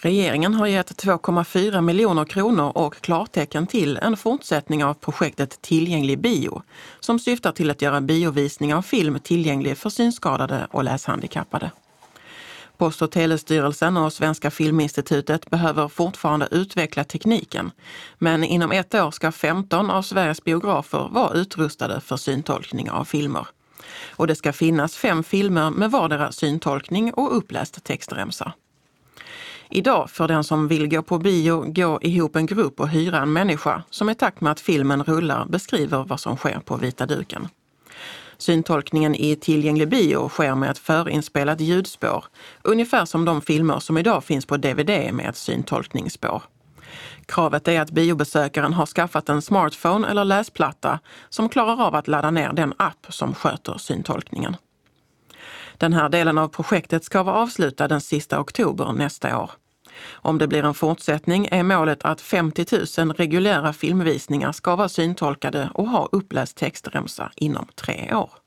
Regeringen har gett 2,4 miljoner kronor och klartecken till en fortsättning av projektet Tillgänglig bio, som syftar till att göra biovisning av film tillgänglig för synskadade och läshandikappade. Post- och telestyrelsen och Svenska Filminstitutet behöver fortfarande utveckla tekniken, men inom ett år ska 15 av Sveriges biografer vara utrustade för syntolkning av filmer. Och det ska finnas 5 filmer med vardera syntolkning och uppläst textremsa. Idag får den som vill gå på bio gå ihop en grupp och hyra en människa som i takt med att filmen rullar beskriver vad som sker på vita duken. Syntolkningen i Tillgänglig bio sker med ett förinspelat ljudspår, ungefär som de filmer som idag finns på DVD med ett syntolkningsspår. Kravet är att biobesökaren har skaffat en smartphone eller läsplatta som klarar av att ladda ner den app som sköter syntolkningen. Den här delen av projektet ska vara avslutad den sista oktober nästa år. Om det blir en fortsättning är målet att 50 000 reguljära filmvisningar ska vara syntolkade och ha uppläst textremsa inom 3 år.